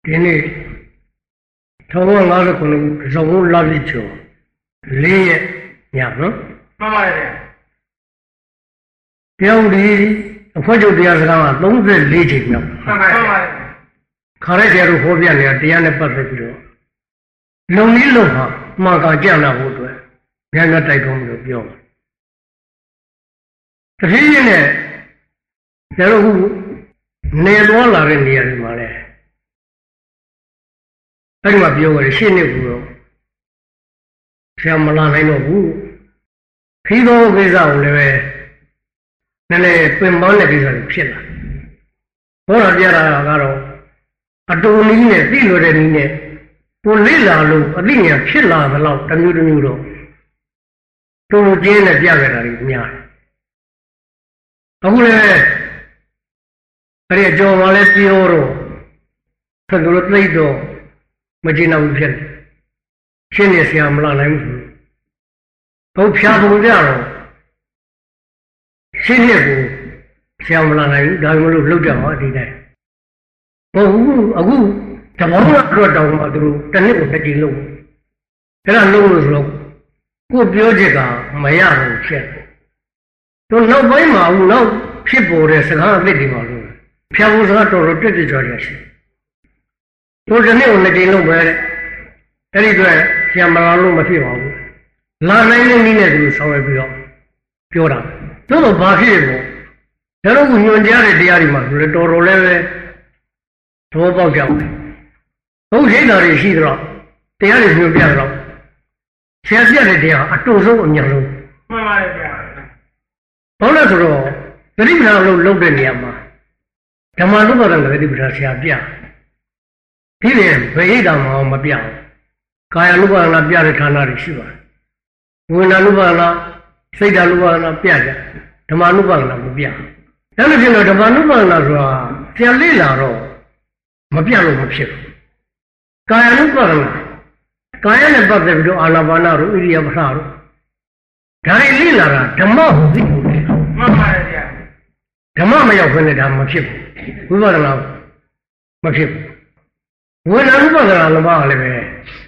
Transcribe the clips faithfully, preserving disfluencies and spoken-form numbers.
ဒီနေ့ထောင်ပေါင်း၅၀ခုဇော်ဘုံလာပြီကျော်လေးရက်ညနော်မှန်ပါတယ်ပြောင်းဒီအဖွဲ့ချုပ်တရားစကားက၃၄ချိန်မြောက်မှန်ပါတယ်ခါရဲကျတို့ဟောပြနေတာတရားနဲ့ပတ်သက်ပြီးတော့လုံနည်းလုံဟာမှားကကြံ့လာဖို့အတွက်ဉာဏ်နဲ့တိုက်တွန်းလို့ပြောတတိယနဲ့ကျတော့ခုနေသွားလာတဲ့နေရာတွေမှာလဲအဲ့ဒီမှာပြောကြတယ်ရှင်းနေဘူးတော့ဆရာမလာနိုင်တော့ဘူးခီးသောကိစ္စကိုလည်းပဲနည်းနည်းပင်ပန်းတဲ့ကိစ္စတွေဖြစ်လာဟောတာပြတာကတော့အတူနည်းနဲ့သိလို့တဲ့နည်းနဲ့ကိုလိလာလို့အသိဉာဏ်ဖြစ်လာသလောက်တစ်မျိုးတစ်မျိုးတော့တူတူကျင်းနဲ့ပြခဲ့တာတွေများတယ်အခုလည်းအဲ့ဒီအကျော်မှလည်းပြောတော့ဆက်လို့သိတော့မကျင်တော့ဖြစ်တယ်ရှင်းနေဆရာမလာနိုင်ဘူးဘုဖျားပုံကြတော့ရှင်းနေကိုဆရာမလာနိုင်ဘူးဒါမှမဟုတ်လှုပ်ကြပါဒီတိုင်းဘုအခုတဘောကတော့တောင်းမှသူတို့တစ်နှစ်ကိုတစ်ကြိမ်လုပ်အဲ့ဒါလုပ်လို့ဆိုတော့ကိုပြောချက်ကမရဘူးဖြစ်တယ်တို့နောက်ပိုင်းမှာဦးနောက်ဖြစ်ပေါ်တဲ့စကားအသစ်တွေပါလို့ဖျားဖို့စကားတော်တော်တက်တက်ကြွကြွရှိတို့တစ်နှစ်ကိုတစ်ကြိမ်လုပ်ပဲတဲ့အဲ့ဒီအတွက်ဆရာမလာလို့မဖြစ်ပါဘူးလာနိုင်တဲ့နည်းနဲ့သူဆောင်ရွက်ပြီးတော့ပြောတာတို့တော့ဘာဖြစ်လဲဒါတော့ညွန်ကြားတဲ့တရားတွေမှာဆိုလေတော်တော်လည်းပဲသဘောပေါက်ကြတယ်ဟုတ်ရှိတာတွေရှိတော့တရားတွေညွန်ပြတော့ဆရာပြတဲ့တရားအတူဆုံးအများဆုံးမှန်ပါတယ်ဗျာဘာလို့လဲဆိုတော့သတိပဋ္ဌာန်လို့လုပ်တဲ့နေရာမှာဓမ္မနုပါဒနာသတိပဋ္ဌာန်ဆရာပြဒီလေဘယ်ဣဒ္ဓမှာမပြဘူးကာယ ानु ပါဒနာပြတဲ့ဌာနတွေရှိပါတယ်ဝိညာဉ် ानु ပါဒနာစိတ် ानु ပါဒနာပြကြဓမ္မ ानु ပါဒနာမပြဒါလို့ဖြစ်တော့ဓမ္မ ानु ပါဒနာဆိုတာပြန်လေ့လာတော့မပြလို့မဖြစ်ဘူးကာယ ानु ပါဒနာကာယနဲ့ပတ်သက်ပြီးတော့အာနာပါနတို့ဣရိယာပထတို့ဒါတွေလေ့လာတာဓမ္မဟုသိဖို့လေမှန်ပါတယ်ဗျာဓမ္မမရောက်ခွင့်နဲ့ဒါမဖြစ်ဘူးဝိပဿနာမဖြစ်ဘူးဝိညာဉ် ानु ပါဒနာလည်းပါလည်းပဲ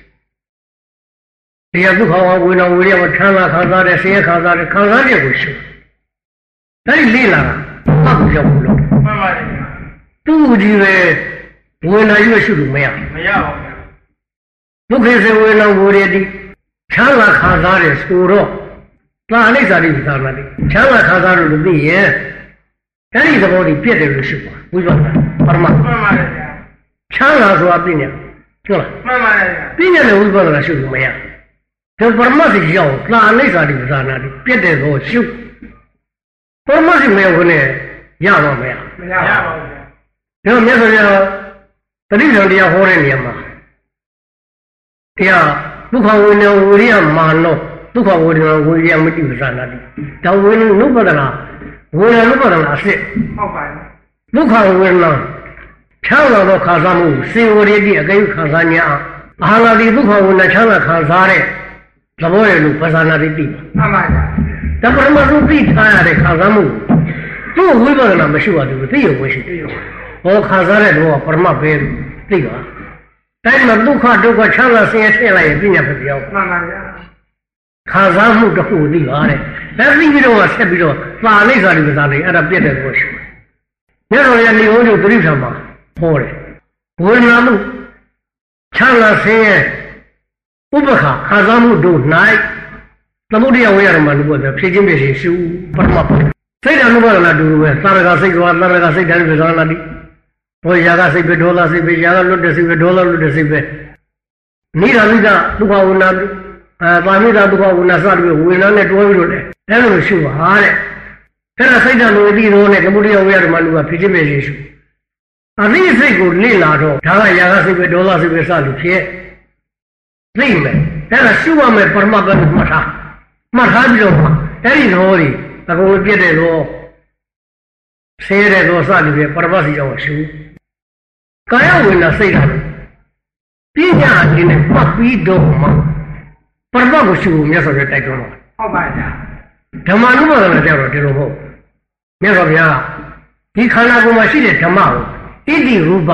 တရားဒုက္ခဝဝိညာဉ်ဝိရိယမထမ်းလာခံစားတဲ့ဆင်းရဲခံစားတဲ့ခံစားချက်ကိုရှုဒါကြီးလေ့လာတာအကူရောက်ဘူးလို့မှန်ပါတယ်သူ့ကြီးပဲဝိညာဉ်ရွှေ့ရှုလို့မရမရပါဘူးဒုက္ခစေဝိညာဉ်ဝိရိယတိချမ်းသာခံစားတဲ့ဆိုတော့သာအနိစ္စတိသာနာတိချမ်းသာခံစားလို့လို့သိရင်အဲ့ဒီသဘောကြီးပြည့်တယ်လို့ရှုပါဝိပဿနာပရမတ်မှန်ပါတယ်ချမ်းသာဆိုတာပြညာဟုတ်လားမှန်ပါတယ်ပြညာနဲ့ဝိပဿနာရှုလို့မရဒါပရမတ်ကြီးရောက်သာအနိစ္စတိသာနာတိပြည့်တယ်ဆိုရှုပရမတ်ကြီးမရောက်နဲ့ရတော့မရမရပါဘူးဒါမြတ်စွာဘုရားတတိယတရားဟောတဲ့နေရာမှာတရားဒုက္ခဝိညာဉ်ဝိရိယမာနောဒုက္ခဝိညာဉ်ဝိရိယမတိပ္ပဇာနာတိဒါဝိနုပဒနာဝိညာဉ်နုပဒနာအစစ်ဟုတ်ပါဘူးဒုက္ခဝိညာဉ်ချမ်းသာသောခံစားမှုစေဝရိတိအကိခံစား냐အာဟာရတိဒုက္ခဝိညာဉ်ချမ်းသာခံစားတဲ့သဘောရလို့ပဇာနာတိတိမှန်ပါဗျာဒါပရမသုတိထားရတဲ့ခံစားမှုသူ့ဝိပဿနာမရှိပါဘူးသိရဝရှိတယ်ဟောခံစားတဲ့တော့ပရမပဲသိပါတိုင်းမှာဒုက္ခဒုက္ခချမ်းသာဆင်းရဲထည့်လိုက်ရင်ပြညာဖြစ်ပြောင်းမှန်ပါဗျာခံစားမှုတစ်ခုသိပါတဲ့ဒါသိပြီးတော့ဆက်ပြီးတော့သာလိစ္ဆာတိပဇာတိအဲ့ဒါပြည့်တဲ့ကိုရှိတယ်မြတ်တော်ရဲ့ဏိဝုံးတို့တိဋ္ဌာန်မှာဟောတယ်ဝိညာဉ်မှုချမ်းသာဆင်းရဲဥပ္ပခါခံစားမှုတို့၌သမုဒိယဝေယရမလို့ပြောဖြည့်ခြင်းပြည့်ခြင်းရှုပထမပါစိတ်ဓာတ်နုပါဒနာတူပဲသာရကစိတ်သွားသာရကစိတ်ဓာတ်ပဇာနာတိဘောရာကစိတ်ပဲဒေါသစိတ်ပဲရာကလွတ်တဲ့စိတ်ပဲဒေါသလွတ်တဲ့စိတ်ပဲနိဒာမိဒဒုက္ခဝိနာအဲပါမိဒဒုက္ခဝိနာစတဲ့ဝိညာဉ်နဲ့တွဲပြီးတော့လေအဲ့လိုရှုပါတဲ့အဲ့ဒါစိတ်ဓာတ်လိုအပြီးတော့နဲ့သမုဒိယဝေယရမလို့ဖြည့်ခြင်းပြည့်ခြင်းရှုအရိစိတ်ကိုလေ့လာတော့ဒါကရာကစိတ်ပဲဒေါသစိတ်ပဲစလို့ဖြစ်သိမယ်အဲ့ဒါရှုရမယ်ပရမတ်ပဲမှတ်ထားမှတ်ထားပြီးတော့အဲ့ဒီတော်ကြီးအကုန်ပြည့်တဲ့တော့ဆဲတဲ့တော့စလို့ပြပရမတ်စီကြောင့်ရှုကာယဝိညာဉ်စိတ်ဓာတ်ပညာအင်းနဲ့ပတ်ပြီးတော့မှပရမတ်ကိုရှုဖို့မြတ်စွာဘုရားတိုက်တွန်းတော့ဟုတ်ပါဗျာဓမ္မနုပါဒနာကြောင့်တော့ဒီလိုမဟုတ်မြတ်စွာဘုရားဒီခန္ဓာကိုယ်မှာရှိတဲ့ဓမ္မကိုဣတိရူပဣ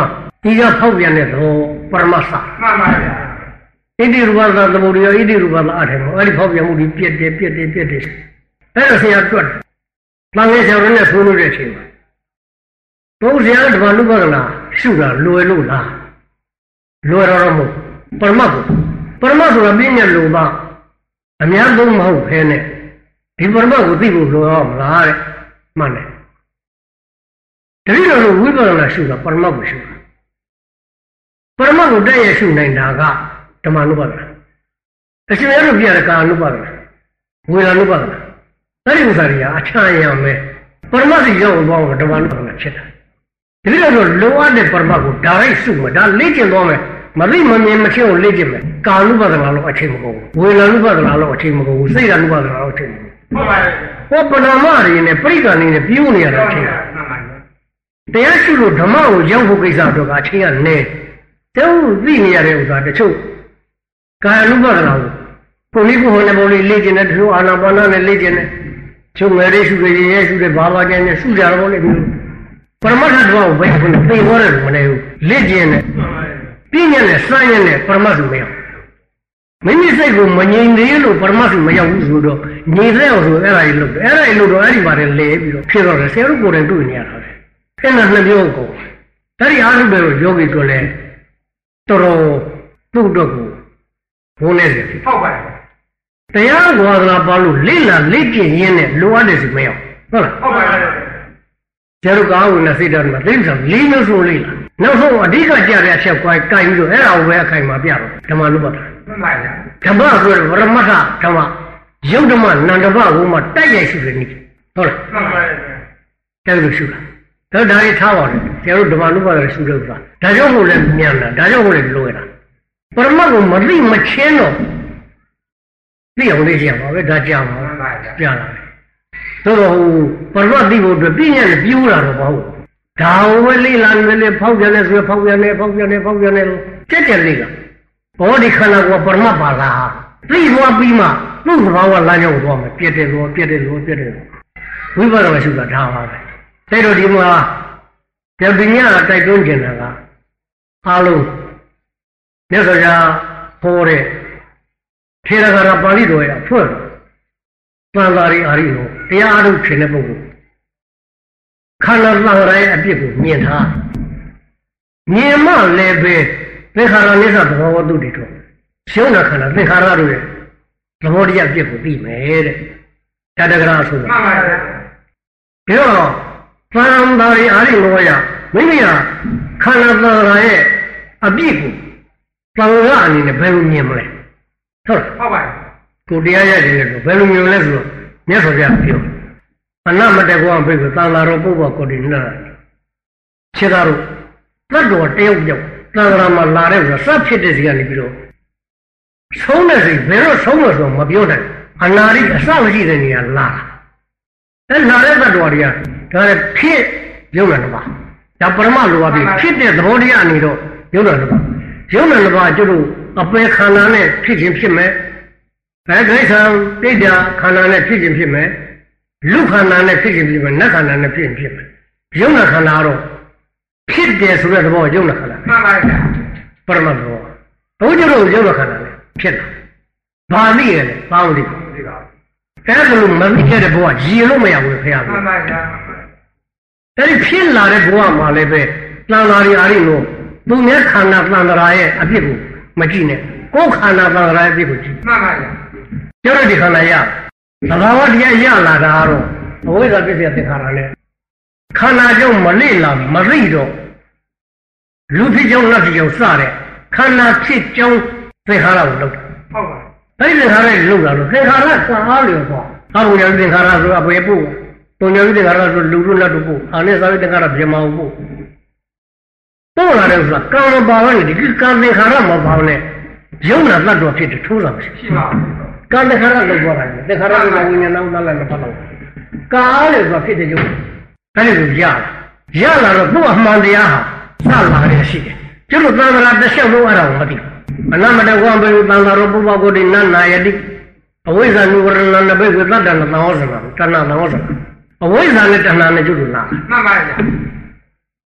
ဒီကဖောက်ပြန်တဲ့သဘောပရမတ်စာမှန်ပါဗျာဣတိရူပသာသမုဒိယဣတိရူပသာအထေမောအဲ့ဒီဖောက်ပြန်မှုဒီပြက်တယ်ပြက်တယ်ပြက်တယ်အဲ့ဒါဆရာတွက်တန်ငယ်ဆရာနဲ့ဆွေးနွေးတဲ့အချိန်မှာဘုရားဓမ္မနုပါဒနာရှုတာလွယ်လို့လားလွယ်တော့မဟုတ်ပရမတ်ကိုပရမတ်ဆိုတာပြည့်ညက်လို့ပါအများဆုံးမဟုတ်ဖဲနဲ့ဒီပရမတ်ကိုသိဖို့လိုရမလားတဲ့မှန်တယ်တတိယလို့ဝိပဿနာရှုတာပရမတ်ကိုရှုတာပရမတ်ကိုတည့်ရရှုနိုင်တာကဓမ္မနုပါဒနာအရှင်ရတို့ပြရတဲ့ကာနုပါဒနာဝေဒနုပါဒနာအဲ့ဒီဥစ္စာတွေကအချမ်းရမယ်ပရမတ်ကြီးရောက်သွားတော့ဓမ္မနုပါဒနာဖြစ်တာတတိယလို့လောအပ်တဲ့ပရမတ်ကိုဒါရိုက်ရှုမှာဒါလေ့ကျင့်သွားမယ်မသိမမြင်မချင်းကိုလေ့ကျင့်မယ်ကာနုပါဒနာလို့အချိန်မကုန်ဘူးဝေဒနုပါဒနာလို့အချိန်မကုန်ဘူးစိတ်ဓာနုပါဒနာလို့အချိန်မကုန်ဘူးဟုတ်ပါရဲ့ဟောပဏာမတွေနဲ့ပြိက္ခာနေနဲ့ပြိုးနေရတာအချိန်တရားရှုလို့ဓမ္မကိုရောက်ဖို့ကိစ္စတော့အချိန်ကနေတုံးသိနေရတဲ့ဥစ္စာတချို့ကာယ ानु ပါဒနာကိုကိုလေးကိုဟောနေပေါ်လေးလေ့ကျင့်တဲ့သူအာနာပါနနဲ့လေ့ကျင့်တဲ့ချုပ်ငယ်လေးရှုတဲ့ရေရဲရှုတဲ့ဘာဘာကျန်နဲ့ရှုကြတော့လေမျိုးပရမတ္ထတော့ဘယ်ခုသိသွားတယ်မလဲဘူးလေ့ကျင့်တဲ့ပြည့်ညက်နဲ့စမ်းညက်နဲ့ပရမတ်စုမရောက်မိမိစိတ်ကိုမငြိမ်သေးလို့ပရမတ်စုမရောက်ဘူးဆိုတော့ငြိမ်တဲ့အောင်ဆိုအဲ့ဒါကြီးလုပ်တယ်အဲ့ဒါကြီးလုပ်တော့အဲ့ဒီမှာလည်းလဲပြီးတော့ဖြစ်တော့တယ်ဆရာတို့ကိုယ်တိုင်တွေ့နေရတာပဲအဲ့ဒါနှစ်မျိုးကိုဒါရီအားထုတ်တယ်လို့ယောဂီတို့လည်းတော်တော်သူ့တော့ကိုဘုန်းနဲ့ဖြစ်ဟုတ်ပါရဲ့တရားဝါဒနာပါလို့လိလာလိကျင့်ရင်းနဲ့လိုအပ်တယ်ဆိုမရောက်ဟုတ်လားဟုတ်ပါရဲ့ကျတော့ကောင်းဝင်တဲ့စိတ်ဓာတ်မှာသိမ်းဆောင်လေးမျိုးဆိုလိလာနောက်ဆုံးအဓိကကြတဲ့အချက်ကိုကိုင်ပြီးတော့အဲ့ဒါကိုပဲအခိုင်မှာပြတော့ဓမ္မနုပါဒနာမှန်ပါရဲ့ဓမ္မဆိုရပရမတ္ထဓမ္မယုတ်ဓမ္မနန္ဒဘဘုံမှာတိုက်ရိုက်ရှုတယ်နိဟုတ်လားမှန်ပါရဲ့တဲ့လိုရှုတာဒါဒါလေးထားပါလေဆရာတို့ဓမ္မနုပါဒနာရှုလို့ဆိုတာဒါကြောင့်မို့လဲမြန်တာဒါကြောင့်မို့လဲလိုရတာပရမတ်ကိုမသိမချင်းတော့သိအောင်လေးကြည့်ရပါပဲဒါကြောင့်ပါပြလာတယ်သို့တော့ပရမတ်သိဖို့အတွက်ပြည့်ညက်နဲ့ပြိုးလာတော့မဟုတ်ဒါဝဲလေးလာနေလေဖောက်ပြန်နေဆိုဖောက်ပြန်နေဖောက်ပြန်နေဖောက်ပြန်နေလို့ကြက်ကြက်လေးကဘောဒီခန္ဓာကိုပရမတ်ပါလားသိသွားပြီးမှသူ့သဘာဝလမ်းကြောင်းကိုသွားမယ်ပြည့်တယ်လို့ပြည့်တယ်လို့ပြည့်တယ်လို့ဝိပဿနာရှုတာဒါပါပဲတဲ့တော့ဒီမှာပြပညာတိုက်တွန်းကျင်တာကအားလုံးမြတ်စွာဘုရားဟောတဲ့ထေရဂါရပါဠိတော်ရဲ့အဖွင့်သံဃာရီအာရိကိုတရားအားထုတ်ခြင်းတဲ့ပုဂ္ဂိုလ်ခန္ဓာသံဃာရဲ့အပြစ်ကိုမြင်ထားမြင်မှလည်းပဲသင်္ခါရနိစ္စသဘောဝတ္တုတွေတော့ရှုံးတဲ့ခန္ဓာသင်္ခါရတို့ရဲ့သဘောတရားအပြစ်ကိုသိမယ်တဲ့တတ္တဂရဆိုတာမှန်ပါဗျာပြီးတော့သံဃာရီအာရိကိုရမိမိဟာခန္ဓာသံဃာရဲ့အပြစ်ကိုသံဃာအနေနဲ့ဘယ်လိုမြင်မလဲဟုတ်ဟုတ်ပါကိုတရားရတယ်လို့ဘယ်လိုမျိုးလဲဆိုတော့မြတ်စွာဘုရားပြောအနမတကောဘိက္ခုသံဃာတော်ပုဗ္ဗကောတိနာခြေသားတို့သတ္တဝတယောက်ယောက်သံဃာမှာလာတဲ့ဆိုစဖြစ်တဲ့စီကနေပြီးတော့ဆုံးတဲ့စီဘယ်တော့ဆုံးလို့ဆိုမပြောနိုင်အနာရိအစမရှိတဲ့နေရာလာအဲ့လာတဲ့သတ္တဝတွေကဒါလည်းဖြစ်ရုပ်နဲ့ပါဒါပရမလိုပါပြီဖြစ်တဲ့သဘောတရားအနေတော့ရုပ်နဲ့ပါရုပ်နဲ့ပါကျတို့အပေခန္ဓာနဲ့ဖြစ်ခြင်းဖြစ်မယ်ဘယ်ဒိဋ္ဌံတိဋ္ဌာခန္ဓာနဲ့ဖြစ်ခြင်းဖြစ်မယ်လူခန္ဓာနဲ့ဖြစ်ခြင်းဖြစ်မယ်နတ်ခန္ဓာနဲ့ဖြစ်ခြင်းဖြစ်မယ်ရုပ်နဲ့ခန္ဓာတော့ဖြစ်တယ်ဆိုတဲ့သဘောရုပ်နဲ့ခန္ဓာမှန်ပါဗျာပရမတ်ဘောဘုရားတို့ရုပ်နဲ့ခန္ဓာနဲ့ဖြစ်တာဘာသိရလဲဘာလို့သိလဲအဲ့ဒါလို့မသိခဲ့တဲ့ဘဝရည်လို့မရဘူးခင်ဗျာမှန်ပါဗျာအဲ့ဒီဖြစ်လာတဲ့ဘဝမှာလည်းပဲတန်ဃာရီအာရိလို့သူများခန္ဓာတန်ဃာရဲ့အဖြစ်ကိုမကြည့်နဲ့ကိုယ်ခန္ဓာတန်ဃာရဲ့အဖြစ်ကိုကြည့်မှန်ပါဗျာကျတော့ဒီခန္ဓာရသဘာဝတရားရလာတာတော့အဝိဇ္ဇာပြည့်ပြည့်သင်္ခါရနဲ့ခန္ဓာကြောင့်မလိလာမသိတော့လူဖြစ်ကြောင့်နတ်ဖြစ်ကြောင့်စတဲ့ခန္ဓာဖြစ်ကြောင်းသင်္ခါရကိုလုပ်တာဟုတ်ပါအဲ့ဒီသင်္ခါရကိုလုပ်တာလို့သင်္ခါရကအားလျော်သွားအာဟုညာသင်္ခါရဆိုတာဘယ်ပို့တုံညာသင်္ခါရဆိုလူတို့နတ်တို့ပို့အာနေသာသင်္ခါရဗြဟ္မာကိုပို့ပို့လာတယ်ဆိုတာကံမပါဘူးဒီကံသင်္ခါရမပါဘူးနဲ့ယုံနာတတ်တော်ဖြစ်တယ်ထိုးတာမရှိရှိပါဘူးကံသင်္ခါရလောက်သွားတယ်သင်္ခါရကဝိညာဉ်နောက်သားလည်းမပတ်တော့ကာအားလေဆိုတာဖြစ်တဲ့ယုံအဲ့ဒီလိုရရလာတော့သူ့အမှန်တရားဟာစလာတယ်ရှိတယ်ကျလို့သံဃာတစ်ချက်လုံးအဲ့ဒါကိုမသိဘူးအနမတကောဘေသံဃာရောပုဗ္ဗကိုတိနနာယတိအဝိဇ္ဇာနုဝရဏနဘေဝသတ္တနသောဇနာတဏ္ဏသောဇနာအဝိဇ္ဇာနဲ့တဏ္ဏနဲ့ကျွတ်လို့လားမှန်ပါဗျာ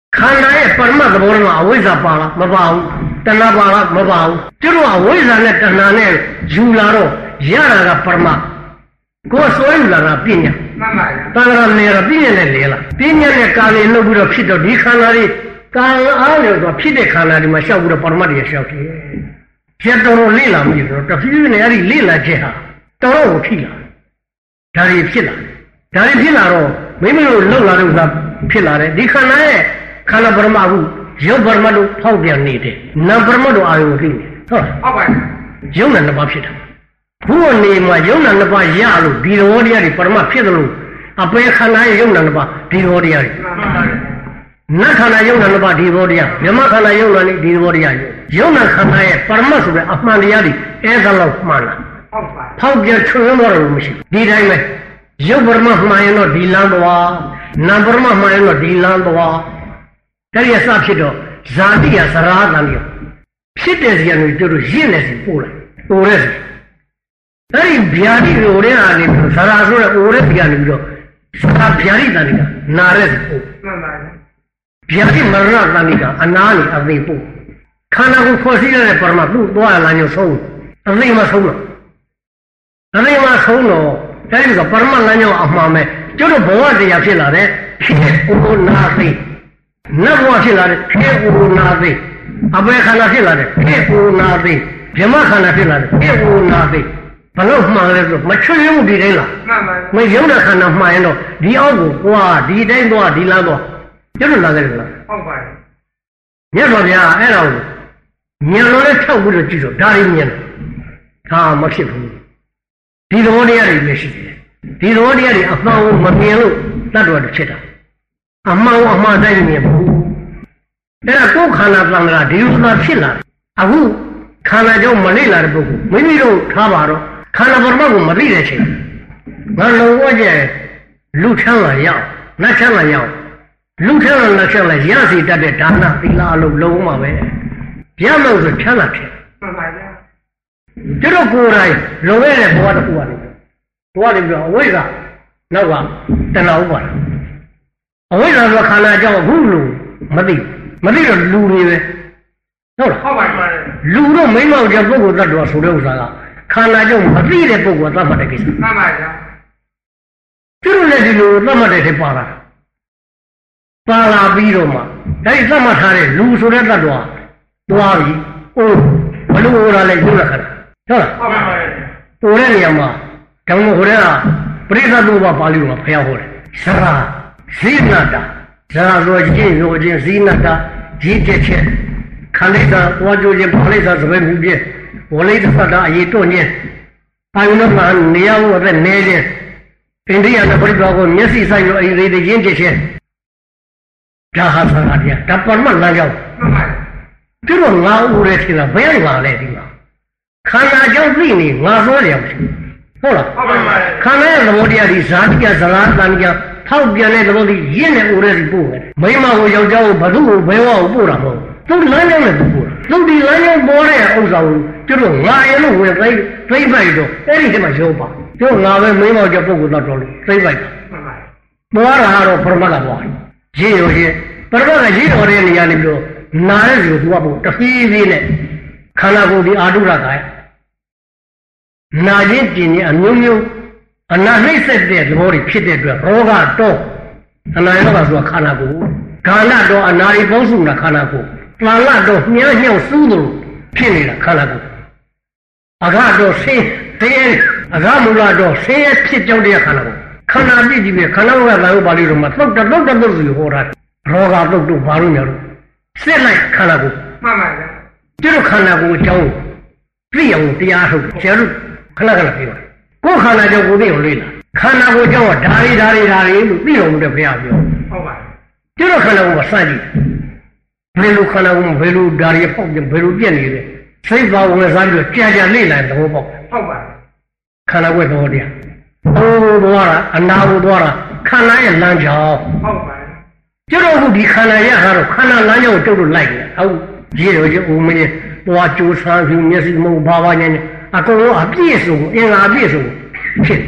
ခန္ဓာရဲ့ပရမတ်သဘောမှာအဝိဇ္ဇာပါလားမပါဘူးတဏှာပါလားမပါဘူးကျတော့အဝိဇ္ဇာနဲ့တဏှာနဲ့ယူလာတော့ရတာကပရမတ်ကိုယ်ဆွဲယူလာတာပညာမှန်ပါဗျာတဏှာနဲ့ရပညာနဲ့လေလားပညာနဲ့ကာလေလုပ်ပြီးတော့ဖြစ်တော့ဒီခန္ဓာတွေကာအားလို့ဆိုဖြစ်တဲ့ခန္ဓာတွေမှာရှောက်ပြီးတော့ပရမတ်တွေရှောက်တယ်ကျက်တော်လေ့လာမိတော့တဖြည်းဖြည်းနဲ့အဲ့ဒီလေ့လာချက်ဟာတော်တော်ကိုဖြစ်လာဒါတွေဖြစ်လာဒါတွေဖြစ်လာတော့မိမိတို့လှုပ်လာတဲ့ဥစ္စာဖြစ်လာတယ်ဒီခန္ဓာရဲ့ခန္ဓာပရမတ်ဟုရုပ်ပရမတ်တို့ဖောက်ပြန်နေတယ်နာမ်ပရမတ်တို့အာယုသိနေဟုတ်ဟုတ်ပါဘူးရုပ်နဲ့နှစ်ပါးဖြစ်တာဘုအနေမှာရုပ်နဲ့နှစ်ပါးရလို့ဒီတော်တရားတွေပရမတ်ဖြစ်တယ်လို့အပေခန္ဓာရဲ့ရုပ်နဲ့နှစ်ပါးဒီတော်တရားတွေနတ်ခန္ဓာရုပ်နဲ့နှစ်ပါးဒီတော်တရားမြမခန္ဓာရုပ်နဲ့ဒီတော်တရားရုပ်နဲ့ခန္ဓာရဲ့ပရမတ်ဆိုတဲ့အမှန်တရားတွေအဲဒါလောက်မှန်လားဟုတ်ပါဖောက်ပြန်ချွတ်လို့တော့မရှိဒီတိုင်းပဲရုပ်ပရမတ်မှန်ရင်တော့ဒီလမ်းသွားနာမ်ပရမတ်မှန်ရင်တော့ဒီလမ်းသွားတည်းရစဖြစ်တော့ဇာတိရသရာတန်ရောဖြစ်တဲ့စီကနေတို့ရင့်နေစီပို့လာပို့ရဲစီအဲ့ဒီဗျာတိကိုရဲအားနေပြီးသရာဆိုတဲ့အိုရဲစီကနေပြီးတော့သရာဗျာတိတန်ကနာရဲစီပို့မှန်ပါဗျာဗျာတိမရဏတန်ကအနာနေအသိပို့ခန္ဓာကိုခေါ်စီရတဲ့ပရမတ်သူ့သွားလာညဆုံးအသိမဆုံးတော့အသိမဆုံးတော့အဲ့ဒီကပရမတ်လမ်းကြောင်းအမှန်ပဲကျတို့ဘဝတရားဖြစ်လာတဲ့ဖြစ်အိုနာသိနတ်ဘဝဖြစ်လာတဲ့ခေအိုနာသိအပေခန္ဓာဖြစ်လာတဲ့ခေအိုနာသိဗြဟ္မခန္ဓာဖြစ်လာတဲ့ခေအိုနာသိဘလို့မှန်လဲဆိုမချွတ်ရုံဒီတိုင်းလားမှန်ပါမရုံတဲ့ခန္ဓာမှန်ရင်တော့ဒီအောက်ကိုကွာဒီတိုင်းသွားဒီလမ်းသွားကျတို့လာကြတယ်လားဟုတ်ပါတယ်မြတ်စွာဘုရားအဲ့ဒါကိုဉာဏ်တော်နဲ့ထောက်ပြီးတော့ကြည့်တော့ဒါရင်းဉာဏ်ဟာမဖြစ်ဘူးဒီသဘောတရားတွေလည်းရှိတယ်ဒီသဘောတရားတွေအမှန်ကိုမမြင်လို့တတ်တော်တွေဖြစ်တာအမှန်ကိုအမှန်တိုင်းမြင်ဘူးအဲ့ဒါကိုယ်ခန္ဓာသံဃာဒီဥစ္စာဖြစ်လာအခုခန္ဓာကြောင့်မလိလာတဲ့ပုဂ္ဂိုလ်မိမိတို့ထားပါတော့ခန္ဓာပရမတ်ကိုမသိတဲ့ချိန်ငါလုံဝကျလူချမ်းလာရောက်နတ်ချမ်းလာရောက်လူချမ်းလာနတ်ချမ်းလာရစီတတ်တဲ့ဒါနသီလအလုံးလုံးမှာပဲရလို့ဆိုချမ်းသာဖြစ်မှန်ပါဗျာကျတော့ကိုယ်တိုင်လုံရတဲ့ဘဝတစ်ခုကနေဘဝတွေပြီးတော့အဝိဇ္ဇာနောက်ကတဏှာဥပါဒအဝိဇ္ဇာဆိုခန္ဓာကြောင့်အခုလူမသိမသိတော့လူတွေပဲဟုတ်လားဟုတ်ပါပါလူတော့မိမောက်တဲ့ပုဂ္ဂိုလ်တ attva ဆိုတဲ့ဥစ္စာကခန္ဓာကြောင့်မသိတဲ့ပုဂ္ဂိုလ်ကသတ်မှတ်တဲ့ကိစ္စမှန်ပါဗျာသူတို့လည်းဒီလိုသတ်မှတ်တဲ့ထဲပါလာပါလာပြီးတော့မှဒါသတ်မှတ်ထားတဲ့လူဆိုတဲ့တ attva သွားပြီအိုးဘလို့ဟောတာလဲရုပ်လက္ခဏာဟုတ်လားဟုတ်ပါပါပိုတဲ့နေရာမှာဓမ္မဟောတဲ့ကပရိသတ်တို့ဘာပါဠိတော်မှာဖျားဟောတယ်သရာဇိနတာဇရာဆိုခြင်းဆိုခြင်းဇိနတာကြီးကျက်ချက်ခန္ဓာသာဝါကြိုခြင်းပါဠိသာသဘယ်မှုပြည့်ဝလိတ္တသတ္တအရေးတွန့်ခြင်းအာယုဏမှာနေရာဝတ်တဲ့နေခြင်းအိန္ဒိယနဲ့ပရိသတ်ကိုမျက်စိဆိုင်လို့အရေးသေးခြင်းကျက်ခြင်းဒါဟာသရာတရားဒါပရမတ်လမ်းကြောင်းမှန်ပါသူတို့ငါဦးရဲထင်တာဘယ်ငါလဲဒီမှာခန္ဓာကြောင့်သိနေငါဆိုတယ်မရှိဟုတ်လားဟုတ်ပါပါခန္ဓာရဲ့သဘောတရားဒီဇာတိကဇလားတန်ကြထောက်ပြန်တဲ့သဘောဒီရင့်တဲ့ဦးရဲဒီပို့တယ်မိမကိုယောက်ျားကိုဘသူ့ကိုဘယ်ဝါကိုပို့တာမဟုတ်သူလမ်းကြောင်းနဲ့ပို့တာသူဒီလမ်းကြောင်းပေါ်တဲ့ဥစ္စာကိုသူတို့ငါရဲ့လို့ဝင်သိသိပိုက်တော့အဲ့ဒီထဲမှာရောပါသူငါပဲမိမောက်တဲ့ပုဂ္ဂိုလ်တော့တော်လို့သိပိုက်တာမှန်ပါပေါ်လာတော့ပရမတ်ကပေါ်ရေးရောရေးပရမတ်ကရေးတော်တဲ့နေရာနေပြီးတော့နားရဲ့ကိုသူကပို့တဖြည်းဖြည်းနဲ့ခန္ဓာကိုယ်ဒီအာတုရကာယနာခြင်းပြင်းခြင်းအမျိုးမျိုးအနာနှိမ့်ဆက်တဲ့သဘောတွေဖြစ်တဲ့အတွက်ရောဂတော့အနာရောဂါဆိုတာခန္ဓာကိုယ်ခန္ဓာတော့အနာရီပေါင်းစုတာခန္ဓာကိုယ်တန်လတော့မြန်းညှောက်စူးလို့ဖြစ်နေတာခန္ဓာကိုယ်အဃတော့ဆင်းသေးအဃမူလတော့ဆင်းရဲဖြစ်ကြောင်းတဲ့ခန္ဓာကိုယ်ခန္ဓာပြည့်ကြည့်ပြီးခန္ဓာကသာဥပါလိတော်မှာသုတ်တသုတ်တသုတ်စီဟောတာရောဂါတုတ်တို့ဘာလို့ညာလို့စစ်လိုက်ခန္ဓာကိုယ်မှန်ပါဗျာကျတော့ခန္ဓာကိုယ်အကြောင်းသိအောင်တရားထုတ်ကျတော့ခဏခဏပြောကိုယ်ခန္ဓာကြောင့်ကိုယ်သိအောင်လေ့လာခန္ဓာကိုယ်ကြောင့်ဓာရီဓာရီဓာရီလို့သိအောင်တဲ့ဘုရားပြောဟုတ်ပါကျတော့ခန္ဓာကိုယ်ကစကြည့်ဘယ်လိုခန္ဓာကိုယ်ဘယ်လိုဓာရီပေါက်ဘယ်လိုပြက်နေလဲစိတ်ပါဝင်စားပြီးကြာကြာလေ့လာသဘောပေါက်ဟုတ်ပါခန္ဓာကိုယ်သဘောတရားအိုးသွားတာအနာကိုသွားတာခန္ဓာရဲ့လမ်းကြောင်းဟုတ်ပါကျတော့အခုဒီခန္ဓာရဟာတော့ခန္ဓာလမ်းကြောင်းကိုတုတ်လို့လိုက်တယ်ဟုတ်ရေရောရေဦးမင်းသွားကြိုးစားပြီးမျက်စိမုံဘာဘာညံ့အကုန်လုံးအပြည့်စုံအင်္ဂါအပြည့်စုံဖြစ်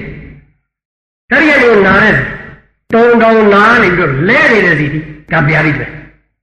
ဒါရီရောနားတဲ့တုံတောင်နားနေပြီးတော့လဲနေတဲ့စီဒါဗျာတိပဲ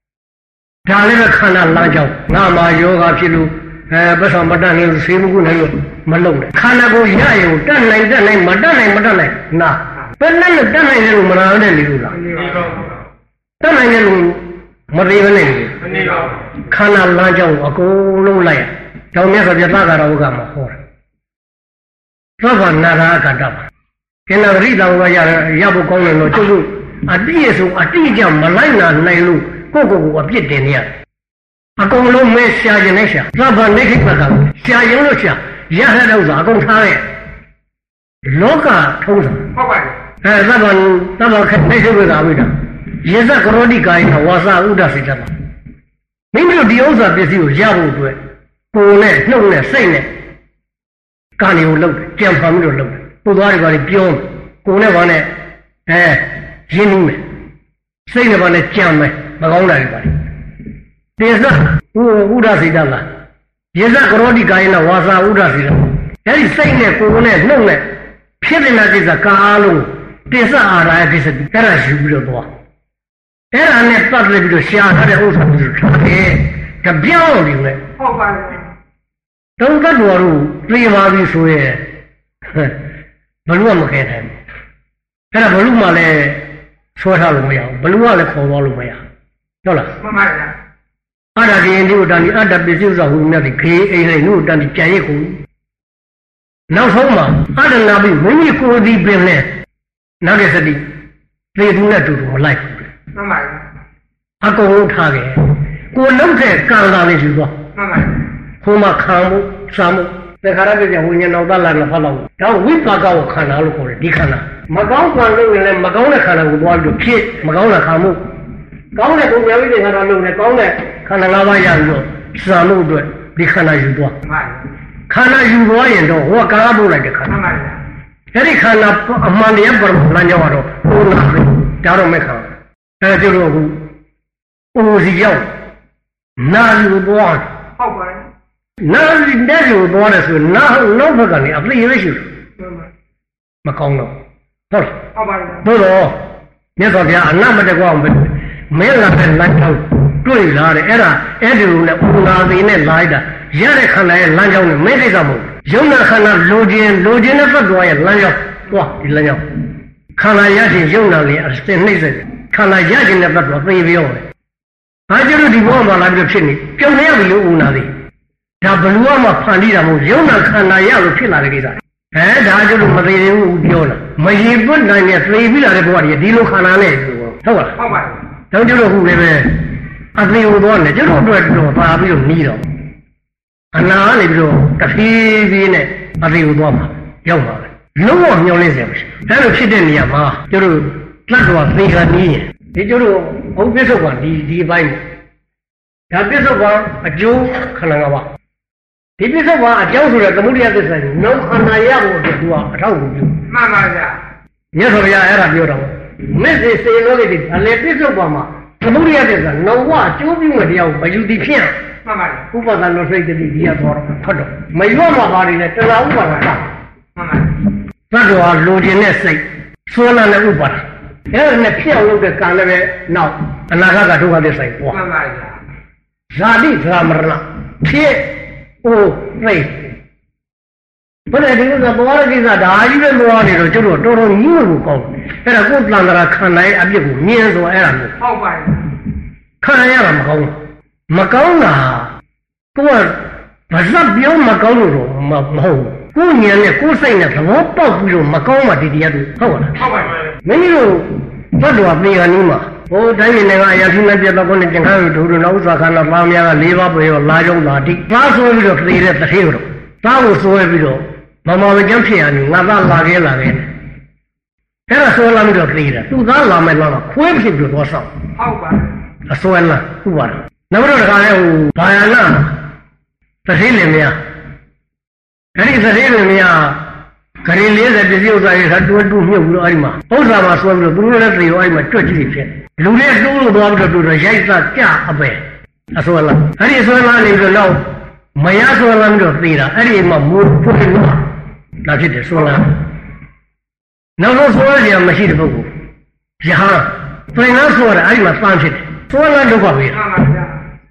ဒါလည်းပဲခန္ဓာလမ်းကြောင်းငါမှာယောဂဖြစ်လို့အဲပတ်ဆောင်မတတ်နိုင်လို့ဆေးမကုနိုင်လို့မလုံးနဲ့ခန္ဓာကိုရရင်တတ်နိုင်တတ်နိုင်မတတ်နိုင်မတတ်နိုင်နာဘယ်နဲ့တတ်နိုင်တယ်လို့မနာတဲ့နေလို့လားတတ်နိုင်တယ်လို့မသေးဘဲနဲ့ခန္ဓာလမ်းကြောင်းအကုန်လုံးလိုက်ရတောင်းမြတ်စွာဘုရားသာဂရဝကမှာဟောတာသောဘာနာရာကတ္တပါကျင်နာရိတောင်ကရရဖို့ကောင်းတယ်လို့ကျုပ်တို့အတိအဆုံးအတိအကျမလိုက်နာနိုင်လို့ကိုယ့်ကိုယ်ကိုအပြစ်တင်နေရတယ်အကုန်လုံးမဲရှားခြင်းနဲ့ရှာသဗ္ဗနိခိပကရှားရင်လို့ရှားရဟတဲ့ဥစ္စာအကုန်ထားရဲ့လောကထုံးစံဟုတ်ပါဘူးအဲသဗ္ဗသဗ္ဗခိနေရှိဝေသာဝိတာယေဇကရောတိကာယနာဝါစာဥဒ္ဒစိတ္တပါမိမိတို့ဒီဥစ္စာပစ္စည်းကိုရဖို့အတွက်ကိုယ်နဲ့နှုတ်နဲ့စိတ်နဲ့ကာနေကိုလုပ်တယ်ကြံဖန်ပြီးတော့လုပ်တယ်ပုသွားတွေပါလေပြောမယ်ကိုယ်နဲ့ဘာနဲ့အဲရင်းနှီးမယ်စိတ်နဲ့ဘာနဲ့ကြံမယ်မကောင်းတာတွေပါလေတေသဥဥဒ္ဒစိတ္တလားယေဇကရောတိကာယနာဝါစာဥဒ္ဒစိတ္တအဲဒီစိတ်နဲ့ကိုယ်နဲ့နှုတ်နဲ့ဖြစ်တဲ့ကိစ္စကာအားလုံးတေသအာရယကိစ္စအဲ့ဒါယူပြီးတော့သွားအဲ့ဒါနဲ့ပတ်သက်ပြီးတော့ရှားထားတဲ့ဥစ္စာမျိုးထားတယ်တပြောင်းနေလေဟုတ်ပါဘူးတုံးတတ်တော်တို့ပြေးပါပြီဆိုရင်ဘလူကမခဲနိုင်ဘူးအဲ့ဒါဘလူမှလည်းဆွဲထားလို့မရဘူးဘလူကလည်းခေါ်သွားလို့မရဟုတ်လားမှန်ပါဗျာအတ္တဒီယိုတန်ဒီအတ္တပစ္စည်းဥစ္စာဟူမြတ်ဒီခေအိမ်နဲ့နို့တန်ဒီကြံရစ်ကုန်နောက်ဆုံးမှာအတ္တနာပြီးမိမိကိုယ်ဒီပင်နဲ့နောက်တဲ့စတိသေသူနဲ့တူတူမလိုက်ဘူးမှန်ပါဗျာအကုန်လုံးထားခဲ့ကိုလုံးတဲ့ကံတာလေးယူသွားမှန်ပါဘုမခံမှုစာမှုသခါရပြည့်ဝိညာဉ်တော်တလာနဲ့ဖတ်လို့ဒါဝိပါကကိုခန္ဓာလို့ခေါ်တယ်ဒီခန္ဓာမကောင်းကံလို့ရင်လည်းမကောင်းတဲ့ခန္ဓာကိုသွားပြီးတော့ဖြစ်မကောင်းတဲ့ခံမှုကောင်းတဲ့ကိုမြတ်ဝိသေခန္ဓာလို့လည်းကောင်းတဲ့ခန္ဓာ၅ပါးရပြီးတော့စာလို့အတွက်ဒီခန္ဓာယူသွားမှန်ပါခန္ဓာယူသွားရင်တော့ဟောကားပို့လိုက်တဲ့ခန္ဓာမှန်ပါအဲ့ဒီခန္ဓာအမှန်တရားပရမလမ်းကြောင်းကတော့ဘုရားပဲဒါတော့မဲ့ခန္ဓာအဲကျတော့အခုအိုစီရောက်နာယူသွားဟုတ်ပါတယ်နာယူတဲ့ယူသွားတယ်ဆိုနာနောက်ဘက်ကနေအပြည့်ရရှိတယ်မကောင်းတော့ဟုတ်လားဟုတ်ပါတယ်ဘုရားမြတ်စွာဘုရားအနမတကွအောင်ပဲမဲလာတဲ့လမ်းကြောင်းတွေ့လာတယ်အဲ့ဒါအဲ့ဒီလိုနဲ့ဥနာသေးနဲ့လာလိုက်တာရတဲ့ခန္ဓာရဲ့လမ်းကြောင်းနဲ့မဲကိစ္စမဟုတ်ယုံနာခန္ဓာလိုခြင်းလိုခြင်းနဲ့သတ်တော်ရဲ့လမ်းကြောင်းသွားဒီလမ်းကြောင်းခန္ဓာရခြင်းယုံနာလေးအစနှိမ့်စေခန္ဓာရခြင်းနဲ့သတ်တော်သိပြောတယ်ဘာကြောင့်ဒီဘောမှာလာပြီးဖြစ်နေပြုံနေရပြီလို့ဥနာသေးဒါဘလူကမှဖန်တီးတာမဟုတ်ယုံနာခန္ဓာရလို့ဖြစ်လာတဲ့ကိစ္စအဲဒါကြောင့်မသေးဘူးပြောတာမရင်ပွတ်နိုင်နဲ့သိပြီးလာတဲ့ဘဝကြီးဒီလိုခန္ဓာနဲ့ဟုတ်ပါလားဟုတ်ပါဘူးတောင်းကျတော့ခုလည်းပဲအသိဟိုတော့လည်းကျတော့အတွက်တော့ပါပြီးတော့နီးတော့အနာကနေပြီးတော့တဖြည်းဖြည်းနဲ့အသိဟိုတော့မှာရောက်ပါပဲလုံးဝမျောလင်းစရာမရှိအဲလိုဖြစ်တဲ့နေရာမှာကျတော့တတ်တော်သေခါနီးရင်ဒီကျတော့ဘုပစ္စုပန်ဒီဒီအပိုင်းဒါပစ္စုပန်အကျိုးခန္ဓာ၅ပါးဒီပစ္စုပန်အကြောင်းဆိုတဲ့သမုဒိယသစ္စာကိုလုံးခန္ဓာရဖို့အတွက်သူကအထောက်အကူပြုမှန်ပါဗျာမြတ်စွာဘုရားအဲ့ဒါပြောတော့မစ္စေစေလောကိတိအလေပစ္စုပန်မှာသမုဒိယသစ္စာနောဝအကျိုးပြုမဲ့တရားကိုမယူသည်ဖြင့်မှန်ပါတယ်ဥပဒနာစိတ်တတိဒီရသွားတော့ဖတ်တော့မရွတ်မှာပါနေတယ်တရားဥပါဒနာမှန်ပါတယ်သတ္တဝါလိုချင်တဲ့စိတ်ဆွမ်းလာတဲ့ဥပါဒနာအဲ့ဒါနဲ့ဖြစ်အောင်လုပ်တဲ့ကံလည်းပဲနောက်အနာဂတ်ကဒုက္ခသစ္စာကိုပွားမှန်ပါဗျာဇာတိဇာမရဏဖြစ်ဟိုသိဘယ်နဲ့ဒီလိုသဘောရကိစ္စဒါကြီးပဲလောနေတော့ကျတော့တော်တော်ညှို့လို့ကောင်းတယ်အဲ့ဒါကိုယ်တန်တရာခန္ဓာရဲ့အပြစ်ကိုမြင်ဆိုအဲ့ဒါမျိုးဟုတ်ပါဘူးခန္ဓာရတာမကောင်းဘူးမကောင်းတာကိုယ်ကဗဇတ်ပြောမကောင်းလို့တော့မဟုတ်ဘူးကိုယ်ဉာဏ်နဲ့ကိုယ်စိတ်နဲ့သဘောပေါက်ပြီးတော့မကောင်းမှဒီတရားတွေဟုတ်ပါလားဟုတ်ပါဘူးမင်းတို့သတ္တဝါပြေခဏီးမှာဟိုတိုင်းပြည်နဲ့ကအရာထူးနဲ့ပြတ်တော့ကိုယ်နဲ့ကျင်ခါရဒုဒုနောက်ဥစ္စာခန္ဓာသားများက၄ပါးပဲရောလာကြောင်းလာတိသားဆိုပြီးတော့သေတဲ့တထေးတော့သားကိုစွဲပြီးတော့မမောင်မကျန်းဖြစ်ရနေငါသားလာခဲ့လာခဲ့အဲ့ဒါဆိုလာပြီးတော့သေတာသူသားလာမယ်လားခွဲဖြစ်ပြီးတော့ဆောက်ဟုတ်ပါအစွဲလားဥပါဒနောက်တော့တခါလဲဟိုဘာယာနာတထေးလင်မယားအဲ့ဒီတထေးလင်မယားခရီးလေးတဲ့ပစ္စည်းဥစ္စာတွေဟာတွဲတူးမြုပ်ပြီးတော့အဲ့ဒီမှာဥစ္စာမှာဆွဲပြီးတော့သူတို့လည်းသေရောအဲ့ဒီမှာကြွက်ကြည့်ဖြစ်လူတွေတိုးလို့သွားပြီးတော့တူတော့ရိုက်သားကြအပဲအစွဲလားအဲ့ဒီအစွဲလားနေပြီးတော့မရစွဲလားပြီးတော့သေတာအဲ့ဒီမှာမိုးဖွင့်လို့လာဖြစ်တယ်စွဲလားနောက်ဆုံးစွဲရမရှိတဲ့ပုဂ္ဂိုလ်ယဟန်ပြင်လားစွဲတာအဲ့ဒီမှာသမ်းဖြစ်တယ်စွဲလားဒုက္ခပဲမှန်ပါဗျာ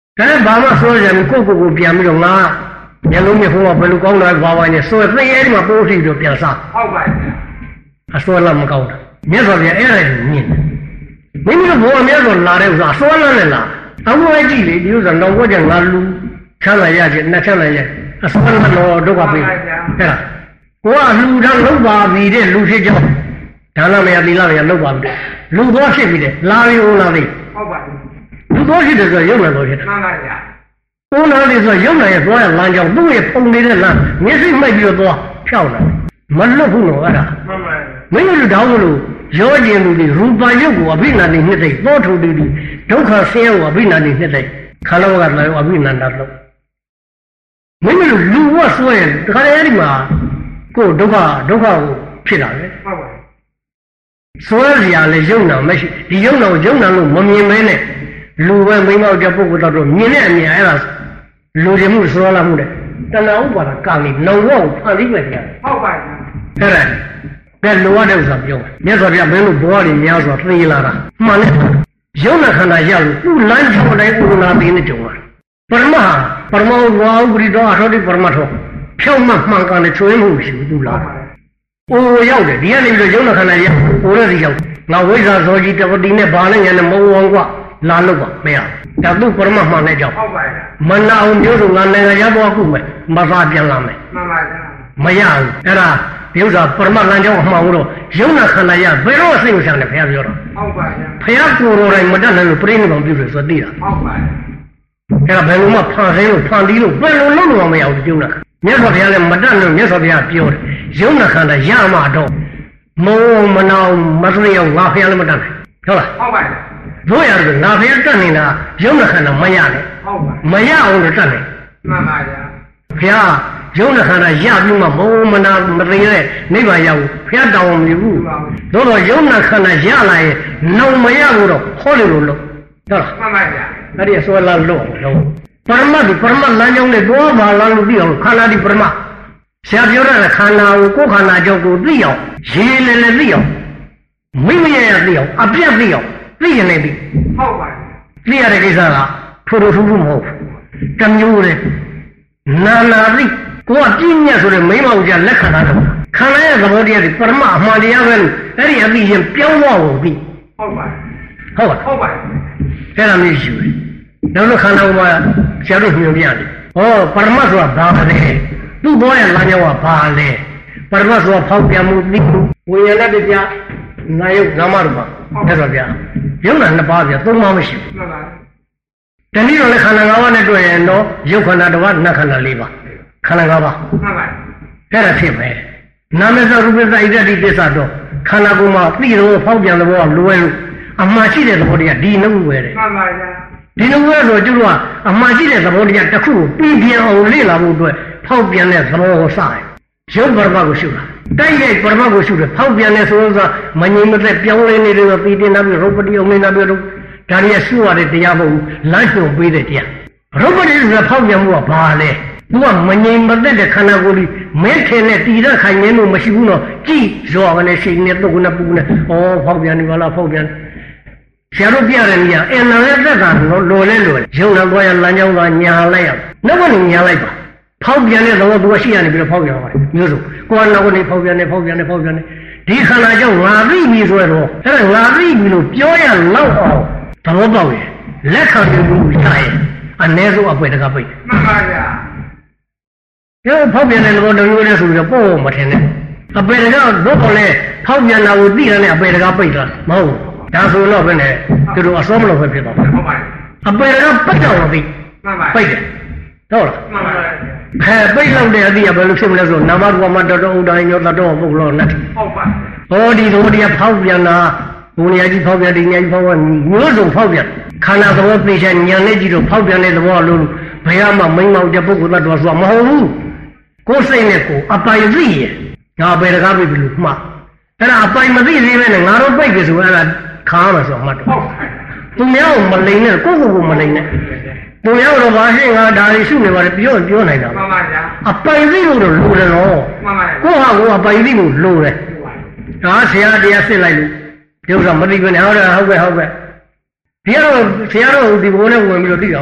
ဒါနဲ့ဘာမှဆိုကြတယ်ကိုကိုကိုပြန်ပြီးတော့ငါမျက်လုံးမြဖုံးကဘယ်လိုကောင်းလဲဘာဝိုင်းနေဆိုသိအဲ့ဒီမှာပိုးထိတော့ပြန်စားဟုတ်ပါဘူးအစွဲလာမကောင်းတာမြတ်စွာဘုရားအဲ့ဒါကိုမြင်တယ်မိမိတို့ဘုရားမြတ်စွာလာတဲ့ဥစ္စာအစွဲလာနဲ့လားအဝဲကြည့်လေဒီဥစ္စာတော့ဘုရားငါလူချမ်းသာရခြင်းနဲ့ချမ်းသာရအစွဲလာတော့ဒုက္ခပေးဟဲ့လားကိုကလူတန်းလုံးပါပြီတဲ့လူဖြစ်ကြောင်းဒါနမယသီလမယလုံးပါပြီတဲ့လူသွားဖြစ်ပြီတဲ့လာပြီဦးလာပြီဟုတ်ပါဘူးလူသွားဖြစ်တယ်ဆိုရုပ်နဲ့တော့ဖြစ်တယ်မှန်ပါဗျာဦးလာပြီဆိုရုပ်နဲ့သွားရလမ်းကြောင်းသူ့ရဲ့ပုံနေတဲ့လမ်းမျက်စိမှိတ်ပြီးတော့သွားဖြောက်လာမလွတ်ဘူးလို့အဲ့ဒါမှန်ပါမင်းတို့တောင်းလို့ရောကျင်လူတွေရူပယုတ်ကိုအဘိနန္တိနှစ်သိသောထုတိတိဒုက္ခဆင်းရဲကိုအဘိနန္တိနှစ်သိခန္ဓာကလည်းအဘိနန္တလို့မင်းတို့လူဝတ်ဆိုရင်တခါတည်းအဲ့ဒီမှာကိုဒုက္ခဒုက္ခကိုဖြစ်တာပဲဟုတ်ပါဘူးစွဲစရာလည်းယုံနာမရှိဒီယုံနာကိုယုံနာလို့မမြင်မဲနဲ့လူပဲမိမောက်တဲ့ပုဂ္ဂိုလ်တော့မြင်တဲ့အမြင်အဲ့ဒါလူကျင်မှုစွဲလာမှုတဲ့တဏှာဥပါဒကာမိလုံဝကိုဖန်ပြီးပဲတရားဟုတ်ပါဘူးအဲ့ဒါကဲလိုရတဲ့ဥစ္စာပြောမြတ်စွာဘုရားမင်းတို့ဘောရည်များစွာသိလာတာမှန်တယ်ယုံနာခန္ဓာရလို့သူ့လမ်းကြောင်းတိုင်းဥရနာပြီးနေကြုံတာပရမပရမောဝါဥပရိတောအထောတိပရမထောဖြောက်မှမှန်ကန်တဲ့ချွေးမှုရှိဘူးသူလားအိုးရောက်တယ်ဒီကနေပြီးတော့ယုံနာခန္ဓာရအိုးရစီရောက်ငါဝိဇ္ဇာဇောကြီးတပတိနဲ့ဘာနဲ့ညာနဲ့မဝအောင်ကွာလာလို့ပါမရဒါသူ့ပရမမှန်တဲ့ကြောင့်ဟုတ်ပါရဲ့မနာအောင်မျိုးစုံငါနိုင်ငံရသွားခုမယ်မသာပြန်လာမယ်မှန်ပါဗျာမရဘူးအဲ့ဒါဒီဥစ္စာပရမလမ်းကြောင်းအမှန်ကိုတော့ယုံနာခန္ဓာရဘယ်တော့အစိမ့်ဆောင်လဲဘုရားပြောတော့ဟုတ်ပါဗျာဘုရားကိုယ်တော်တိုင်မတတ်နိုင်လို့ပြိဋိဘံပြုလို့ဆိုသိတာဟုတ်ပါရဲ့အဲ့ဒါဘယ်လိုမှဖန်ဆင်းလို့ဖန်တီးလို့ဘယ်လိုလုပ်လို့မရဘူးယုံနာမြတ်စွာဘုရားလည်းမတတ်လို့မြတ်စွာဘုရားပြောတယ်ယုံနာခန္ဓာရမှတော့မုံမနောင်မစရိယငါဘုရားလည်းမတတ်နိုင်ဟုတ်လားဟုတ်ပါရဲ့တို့ရတယ်ငါဘုရားတတ်နေတာယုံနာခန္ဓာမရနဲ့ဟုတ်ပါမရအောင်လို့တတ်တယ်မှန်ပါဗျာဘုရားယုံနာခန္ဓာရပြီးမှမုံမနာမသိတဲ့နိဗ္ဗာန်ရောက်ဘုရားတောင်းမလို့ဘူးတို့တော့ယုံနာခန္ဓာရလာရင်နှုံမရဘူးတော့ဟောလို့လို့ဟုတ်လားမှန်ပါဗျာအဲ့ဒီအစွဲလာလို့လို့ပရမတ်ဒီပရမတ်လမ်းကြောင်းနဲ့တော့ဘာလာလို့သိအောင်ခန္ဓာဒီပရမတ်ဆရာပြောတဲ့ခန္ဓာကိုကိုယ်ခန္ဓာကြောင့်ကိုသိအောင်ရေးလည်းလည်းသိအောင်မိမရရသိအောင်အပြတ်သိအောင်သိရင်လည်းသိဟုတ်ပါဘူးသိရတဲ့ကိစ္စကထိုးထိုးထူးထူးမဟုတ်ဘူးတမျိုးလေနာနာသိကိုကပြင်းညက်ဆိုတဲ့မိမအောင်ကြလက်ခံတာတော့ခန္ဓာရဲ့သဘောတရားဒီပရမတ်အမှန်တရားပဲလို့အဲ့ဒီအသိရင်ပြောင်းသွားဖို့သိဟုတ်ပါဟုတ်ပါဟုတ်ပါအဲ့ဒါမျိုးရှိတယ်နောက်တော့ခန္ဓာကိုမှဆရာတို့ညွှန်ပြတယ်။ဩပရမတ်ဆိုတာဘာလဲ။သူ့ဘောရဲ့လမ်းကြောင်းကဘာလဲ။ပရမတ်ဆိုတာဖောက်ပြန်မှုသိမှုဝိညာဏတရားနာယုတ်နာမရူပအဲ့တော့ဗျာယုံနာနှစ်ပါးဗျာသုံးပါးမရှိဘူး။မှန်ပါ။တနည်းတော့လည်းခန္ဓာ၅ပါးနဲ့တွေ့ရင်တော့ယုတ်ခန္ဓာတစ်ပါးနတ်ခန္ဓာ၄ပါးခန္ဓာ၅ပါးမှန်ပါ။အဲ့ဒါဖြစ်ပဲ။နာမစရူပစဣဒတိသစ္စာတော့ခန္ဓာကိုယ်မှာသိတော့ဖောက်ပြန်တဲ့ဘောကလွယ်လို့အမှန်ရှိတဲ့သဘောတရားဒီနှုတ်ဝယ်တယ်။မှန်ပါဗျာ။ဒီလိုမျိုးဆိုကျတို့ကအမှန်ရှိတဲ့သဘောတရားတစ်ခုကိုပြီးပြင်းအောင်လေ့လာဖို့အတွက်ဖောက်ပြန်တဲ့သဘောကိုစတယ်ရုပ်ပရမတ်ကိုရှုတာတိုက်ရိုက်ပရမတ်ကိုရှုတယ်ဖောက်ပြန်တဲ့ဆိုတော့မငြိမ်မသက်ပြောင်းလဲနေတယ်ဆိုပြီးတင်လာပြီးရုပ်ပတိအောင်နေတာပြီးတော့ဒါရီရှုရတဲ့တရားမဟုတ်ဘူးလမ်းညွှန်ပေးတဲ့တရားရုပ်ပတိဆိုဖောက်ပြန်မှုကဘာလဲသူကမငြိမ်မသက်တဲ့ခန္ဓာကိုယ်ကြီးမဲထင်တဲ့တည်တဲ့ခိုင်ငင်းလို့မရှိဘူးတော့ကြည့်ရောကနေရှိနေတော့ကနေပူနေဩဖောက်ပြန်နေပါလားဖောက်ပြန်ဆရာတို့ပြရတဲ့နေရာအင်နာရဲ့သက်သာလို့လိုလဲလိုရုံတော့ရလမ်းကြောင်းကညာလိုက်ရနောက်ကနေညာလိုက်ပါဖောက်ပြန်တဲ့သဘောသူရှိရနေပြီးတော့ဖောက်ပြန်ပါတယ်မျိုးစုံကိုယ်ကနောက်ကနေဖောက်ပြန်နေဖောက်ပြန်နေဖောက်ပြန်နေဒီခန္ဓာကြောင့်ငါသိပြီဆိုတော့အဲ့ဒါငါသိပြီလို့ပြောရလောက်အောင်သဘောပေါက်ရင်လက်ခံမှုရှာရင်အ ਨੇ ဆုံးအပွဲတကပိတ်မှန်ပါဗျာဒီဖောက်ပြန်တဲ့သဘောတမျိုးနဲ့ဆိုပြီးတော့ပို့မထင်နဲ့အပေတကတော့တော့လေဖောက်ပြန်တာကိုသိရတဲ့အပေတကပိတ်တာမဟုတ်ဒါဆိုတော့ပဲနဲ့သူတို့အစောမလို့ပဲဖြစ်သွားတယ်ဟုတ်ပါဘူးအပေကပတ်တော့သိမှန်ပါပိတ်တယ်ဟုတ်လားမှန်ပါခဲပိတ်လောက်တဲ့အသည့်ကဘယ်လိုဖြစ်မလဲဆိုနာမရူပမတတော်ဥဒ္ဒိုင်းရောတတော်ပုဂ္ဂလောနဲ့ဟုတ်ပါဟောဒီလိုတရားဖောက်ပြန်တာဘုံညာကြီးဖောက်ပြန်ဒီညာကြီးဖောက်ပြန်မျိုးစုံဖောက်ပြန်ခန္ဓာသဘောသိချင်ညာနဲ့ကြည့်တော့ဖောက်ပြန်တဲ့သဘောလို့ဘယ်မှမိမ့်မောက်တဲ့ပုဂ္ဂိုလ်တော်ဆိုတာမဟုတ်ဘူးကိုယ်စိတ်နဲ့ကိုယ်အပိုင်သိရငါဘယ်တကားပြီလို့မှအဲ့ဒါအပိုင်မသိသေးပဲနဲ့ငါတို့ပိတ်ပြီဆိုအဲ့ဒါခါမှာဆိုမှတ်တော့သူများကိုမလိန်နဲ့ကိုယ့်ကိုယ်ကိုမလိန်နဲ့သူများတော့ဘာရှိငါဒါရီရှုနေပါတယ်ပြောပြောနိုင်တာမှန်ပါဗျာအပိုင်သိလို့တော့လိုတယ်နော်မှန်ပါကိုယ့်ဟာကိုယ်အပိုင်သိလို့လိုတယ်ဒါဆရာတရားစစ်လိုက်လို့ပြောတော့မသိဘူးနဲ့ဟုတ်တယ်ဟုတ်ကဲ့ဟုတ်ကဲ့ဒီကတော့ဆရာတော်ဒီဘုံနဲ့ဝင်ပြီးတော့သိအောင်ပါနဲ့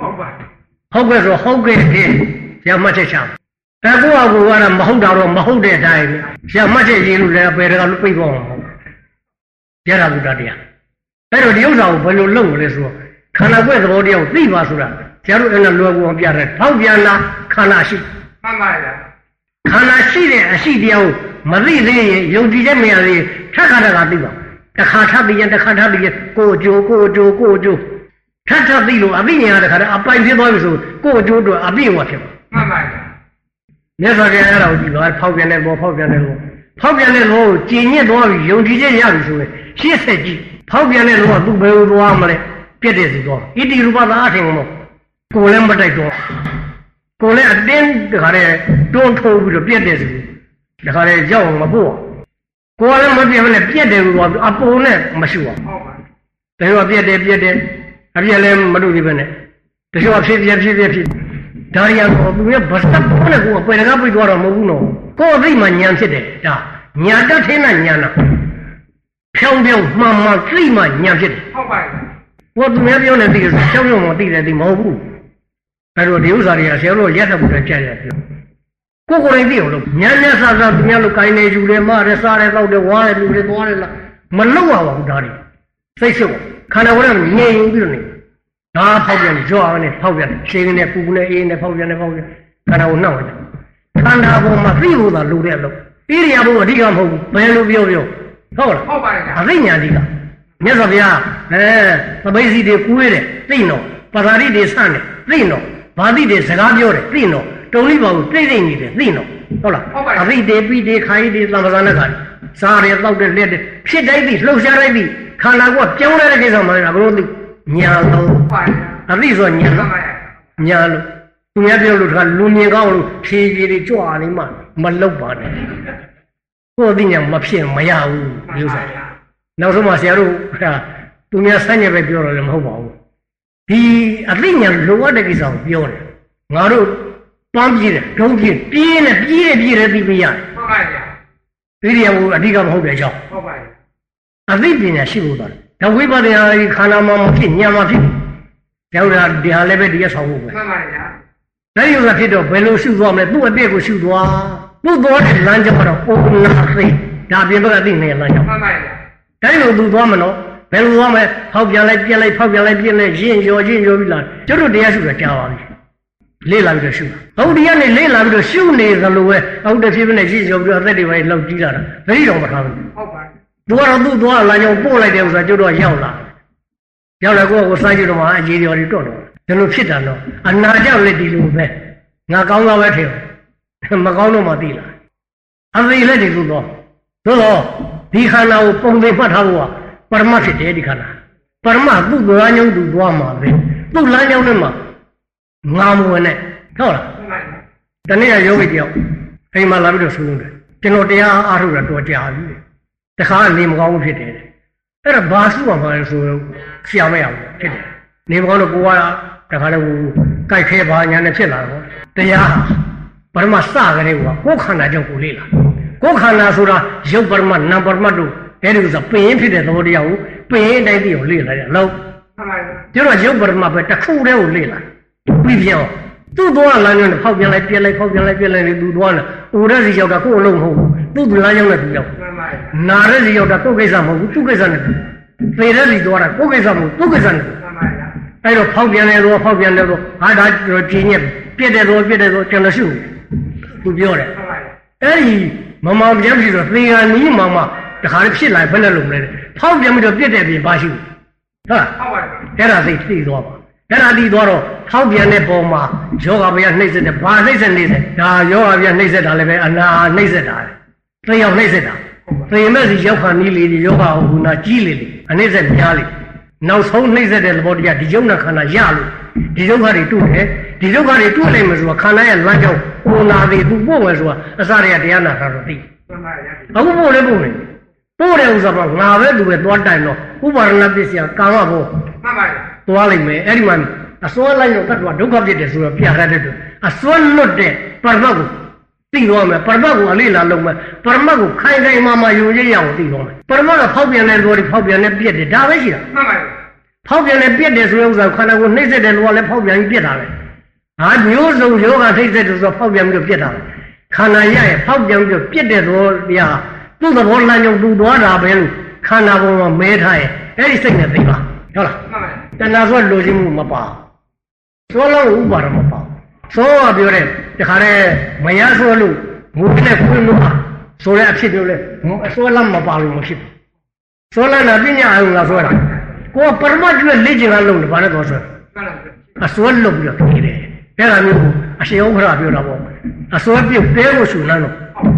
ဟုတ်ပါဟုတ်ကဲ့ဆိုဟုတ်ကဲ့ဒီရမှတ်ချက်ချအဲကိုကကိုကတော့မဟုတ်တာတော့မဟုတ်တဲ့အတိုင်းရမှတ်ချက်ရေးလို့လည်းပဲတကလို့ပြိပေါ့မှာဟုတ်ရတာဘုရားတရားအဲ့တော့ဒီဥစ္စာကိုဘယ်လိုလုပ်မလဲဆိုတော့ခန္ဓာကွက်သဘောတရားကိုသိပါဆိုတာကျတို့အဲ့ဒါလွယ်ကူအောင်ပြတယ်ထောက်ပြန်လာခန္ဓာရှိမှန်ပါလားခန္ဓာရှိတဲ့အရှိတရားကိုမသိသေးရင်ယုံကြည်ချက်မရသေးထက်ခါတခါသိပါတစ်ခါထပ်ပြီးရင်တစ်ခါထပ်ပြီးရင်ကိုအကျိုးကိုအကျိုးကိုအကျိုးထပ်ထပ်သိလို့အသိဉာဏ်တခါတည်းအပိုင်ဖြစ်သွားပြီဆိုကိုအကျိုးတော့အပြည့်ဝဖြစ်မှာမှန်ပါလားမြတ်စွာဘုရားအဲ့ဒါကိုကြည့်ပါဖောက်ပြန်တဲ့ဘောဖောက်ပြန်တဲ့ဘောဖောက်ပြန်တဲ့ဘောကိုကြည်ညစ်သွားပြီယုံကြည်ချက်ရပြီဆိုရင်ရှင်းဆက်ကြည့်ဖောက်ပြန်တဲ့ဘောကသူ့ဘယ်လိုသွားမလဲပြည့်တဲ့စီသွားဣတိရူပသာအထင်မို့ကိုလည်းမတိုက်တော့ကိုလည်းအတင်းတခါတည်းတွန်းထိုးပြီးတော့ပြည့်တဲ့စီတခါတည်းရောက်အောင်မပို့ကိုလည်းမပြည့်မနဲ့ပြည့်တယ်လို့အပုံနဲ့မရှိပါဘူးဟုတ်ပါတကယ်ပြည့်တယ်ပြည့်တယ်အပြည့်လည်းမလို့ဒီပဲနဲ့တချို့အဖြစ်ပြည့်ဖြစ်ပြည့်ဖြစ်ဒါရီကတော့သူကဘတ်တပ်ပေါ်နဲ့ကိုအပေတကားပြိသွားတော့မဟုတ်ဘူးနော်ကိုယ်အသိမှညာဖြစ်တယ်ဒါညာတတ်ထင်းနဲ့ညာနာဖြောင်းဖြောင်းမှန်မှန်သိမှညာဖြစ်တယ်ဟုတ်ပါဘူးဘုသူများပြောနေသိတယ်ဖြောင်းဖြောင်းမှသိတယ်သိမဟုတ်ဘူးအဲ့တော့ဒီဥစ္စာတွေကဆရာတို့ရက်တဲ့ဘုရားကြားရတယ်ပြောကိုယ်ကိုယ်တိုင်သိအောင်လို့ညာညာဆာဆာသူများလို့ကိုင်းနေယူတယ်မရဲစားတယ်တောက်တယ်ဝါတယ်လူတွေသွားတယ်လားမလောက်ရပါဘူးဒါတွေစိတ်ရှုပ်ခန္ဓာကိုယ်ကငြိမ်ပြီးတော့နေဒါဖောက်ပြန်ကြွားနဲ့ဖောက်ပြန်ရှင်းနဲ့ပူနဲ့အေးနဲ့ဖောက်ပြန်နဲ့ဖောက်ပြန်ခန္ဓာကိုနှောက်တယ်ခန္ဓာပေါ်မှာသိဖို့သာလိုတဲ့အလုပ်ဣရိယာပုအဓိကမဟုတ်ဘူးဘယ်လိုပြောပြောဟုတ်လားဟုတ်ပါတယ်အသိဉာဏ်အဓိကမြတ်စွာဘုရားအဲသပိစီတွေကူးရတယ်သိတော့ပဇာတိတွေဆန့်တယ်သိတော့ဗာတိတွေစကားပြောတယ်သိတော့တုံလိပါကိုသိသိနေတယ်သိတော့ဟုတ်လားအသိတွေပြီးတွေခိုင်းတွေသံဃာနဲ့ခါစားတယ်တောက်တယ်လက်တယ်ဖြစ်တိုင်းပြီးလှုပ်ရှားတိုင်းပြီးခန္ဓာကပြောင်းလဲတဲ့ကိစ္စမှလည်းအကုန်လုံးသိညာလို့အသိဆိုညာလို့ညာလို့သူများပြောလို့တခါလူမြင်ကောင်းလို့ဖြည်းဖြည်းလေးကြွနေမှမလောက်ပါနဲ့ကိုယ်သိညာမဖြစ်မရဘူးဒီဥစ္စာနောက်ဆုံးမှဆရာတို့သူများဆန်းညက်ပဲပြောတော့လည်းမဟုတ်ပါဘူးဒီအသိညာလိုအပ်တဲ့ကိစ္စကိုပြောတယ်ငါတို့ပန်းပြေးတယ်ဒုံးပြေးပြေးနေပြေးနေပြေးတယ်သိပြရတယ်ဟုတ်ပါဗျာဒီနေရာကိုအဓိကမဟုတ်တဲ့အကြောင်းဟုတ်ပါဗျာအသိပညာရှိဖို့တော့ဒါဝိပဿနာခန္ဓာမှာမဖြစ်ညာမှာဖြစ်ကျောင်းတာဒီဟာလည်းပဲဒီရဆောင်ဖို့ပဲမှန်ပါဗျာဒါရုပ်ကဖြစ်တော့ဘယ်လိုရှုသွားမလဲသူ့အပြည့်ကိုရှုသွားသူ့သွားတဲ့လမ်းကြောင်းတော့ပုံနာသိဒါပြင်ဘက်ကသိနေလမ်းကြောင်းမှန်ပါဗျာဒါရုပ်သူသွားမလို့ဘယ်လိုသွားမလဲဖောက်ပြန်လိုက်ပြက်လိုက်ဖောက်ပြန်လိုက်ပြက်လိုက်ရင့်ရော်ရင့်ရော်ပြီးလာကျွတ်တို့တရားရှုတာကြားပါပြီလေးလာပြီးတော့ရှုဟုတ်ဒီကနေလေးလာပြီးတော့ရှုနေသလိုပဲဟုတ်တယ်ဖြစ်ဖြစ်နဲ့ရင့်ရော်ပြီးတော့အသက်တွေပဲလောက်ကြီးလာတာသတိတော်မထားဘူးဟုတ်ပါသူကတော့သူ့သွားလမ်းကြောင်းပို့လိုက်တယ်ဥစ္စာကျွတ်တော့ရောက်လာရောက်လာကိုယ့်ကိုစားကြည့်တော့မှအကြီးတော်တွေတော့တော့ဒီလိုဖြစ်တာတော့အနာကြောင့်လည်းဒီလိုပဲငါကောင်းတော့ပဲထင်မကောင်းတော့မှသိလားအသေးလည်းဒီလိုတော့သို့တော့ဒီခန္ဓာကိုပုံသိမှတ်ထားဖို့ကပရမတ်ဖြစ်တယ်ဒီခန္ဓာပရမတ်သူ့လမ်းကြောင်းသူသွားမှာပဲသူ့လမ်းကြောင်းနဲ့မှငါမဝင်နဲ့ဟုတ်လားတနေ့ကယောဂီတယောက်အိမ်မှာလာပြီးတော့ဆွေးနွေးတယ်ကျွန်တော်တရားအားထုတ်တာတော်ကြာပြီတခါနေမကောင်းဘူးဖြစ်တယ်အဲ့ဒါဘာစုပါမှလဲဆိုဆရာမရဘူးဖြစ်တယ်နေမကောင်းတော့ကိုကတခါတော့ကြိုက်ခဲပါညာနဲ့ဖြစ်လာတော့တရားပရမတ်စကြတဲ့ကကိုယ်ခန္ဓာကြောင့်ကိုလေ့လာကိုယ်ခန္ဓာဆိုတာရုပ်ပရမတ်နာမ်ပရမတ်တို့အဲ့ဒီဥစ္စာပင်ဖြစ်တဲ့သဘောတရားကိုပင်အတိုင်းသိအောင်လေ့လာတယ်လို့မှန်ပါဘူးကျတော့ရုပ်ပရမတ်ပဲတစ်ခုတည်းကိုလေ့လာပြီးပြောသူ့သွားလမ်းကြောင်းနဲ့ဖောက်ပြန်လိုက်ပြက်လိုက်ဖောက်ပြန်လိုက်ပြက်လိုက်သူ့သွားတယ်ဦးရက်စီရောက်တာကိုယ်အလုံးမဟုတ်ဘူးသူ့လမ်းကြောင်းနဲ့သူရောက်နာရက်စီရောက်တာကိုယ်ကိစ္စမဟုတ်ဘူးသူ့ကိစ္စနဲ့သူသေရက်စီသွားတာကိုယ်ကိစ္စမဟုတ်သူ့ကိစ္စနဲ့သူအဲ့တော့ဖောက်ပြန်တယ်တော့ဖောက်ပြန်တယ်တော့ဟာဒါကြည်ညက်ပြက်တယ်တော့ပြက်တယ်တော့ကျွန်တော်ရှုသူပြောတယ်အဲ့ဒီမမောင်ပြန်ပြီးတော့သေကနီးမောင်မတခါလေးဖြစ်လာဘယ်နဲ့လုံးမလဲဖောက်ပြန်ပြီးတော့ပြက်တယ်ပြင်ပါရှုဟုတ်လားဟုတ်ပါဘူးအဲ့ဒါသိသိသွားပါအဲ့ဒါသိသွားတော့ဖောက်ပြန်တဲ့ပုံမှာယောဂဗျာနှိမ့်ဆက်တယ်ဘာနှိမ့်ဆက်နေတယ်ဒါယောဂဗျာနှိမ့်ဆက်တာလည်းပဲအနာနှိမ့်ဆက်တာသိအောင်နှိမ့်ဆက်တာသေမဲ့စီရောက်ခါနီးလေယောဂဟူနာကြီးလေလေအနှိမ့်ဆက်များလေနောက်ဆုံးနှိမ့်ဆက်တဲ့သဘောတရားဒီယုံနာခန္ဓာရလို့ဒီဒုက္ခတွေတွေ့တယ်ဒီဒုက္ခတွေတွေ့လိုက်မှဆိုတာခန္ဓာရဲ့လမ်းကြောင်းပုံနာတွေသူပို့မယ်ဆိုတာအစတွေကတရားနာတာတော့သိအခုပို့လဲပို့နေပို့တဲ့ဥစ္စာကငါပဲသူပဲသွားတိုင်တော့ဥပါရဏပစ္စယကာမဘောမှန်ပါလားသွားလိုက်မယ်အဲ့ဒီမှာအစွမ်းလိုက်တော့တတ်တော့ဒုက္ခဖြစ်တယ်ဆိုတော့ပြရတဲ့အတွက်အစွမ်းလွတ်တဲ့ပရမတ်ကိုသိတော့မယ်ပရမတ်ကိုအလေးလာလုံးမယ်ပရမတ်ကိုခိုင်ခိုင်မာမာယုံကြည်ရအောင်သိတော့မယ်ပရမတ်ကဖောက်ပြန်တဲ့သဘောတွေဖောက်ပြန်တဲ့ပြက်တယ်ဒါပဲရှိတာမှန်ပါလားဖဖောက်ပြန်လည်းပြက်တယ်ဆိုတဲ့ဥစ္စာခန္ဓာကိုယ်နှိမ့်ဆက်တဲ့လူကလည်းဖောက်ပြန်ပြီးပြက်တာပဲဟာမျိုးစုံယောဂနှိမ့်ဆက်တယ်ဆိုတော့ဖောက်ပြန်ပြီးပြက်တာပဲခန္ဓာရရဲ့ဖောက်ပြန်ပြီးပြက်တဲ့သောတရားသူ့သဘောလမ်းကြောင်းတူသွားတာပဲလို့ခန္ဓာပေါ်မှာမဲထားရဲ့အဲ့ဒီစိတ်နဲ့သိပါဟုတ်လားမှန်ပါတဏှာဆိုလိုချင်မှုမပါသောလုံးဥပါဒမပါသောကပြောတဲ့တခါတည်းမရဆိုလို့ငုံနဲ့ခွင်းလို့ဆိုတဲ့အဖြစ်မျိုးလဲအစွဲလမ်းမပါလို့မဖြစ်ဘူးသောလမ်းကပညာအောင်လားဆွဲတာကိုယ်ပရမတ်ကျွဲလေ့ကျင့်လာလို့ဘာနဲ့တော့ဆွဲအစွဲလုပ်ပြီးတော့နေတယ်အဲ့ဒါမျိုးအရှင်ဥက္ခရာပြောတာပေါ့အစွဲပြုတ်တဲကိုရှူနှမ်းတော့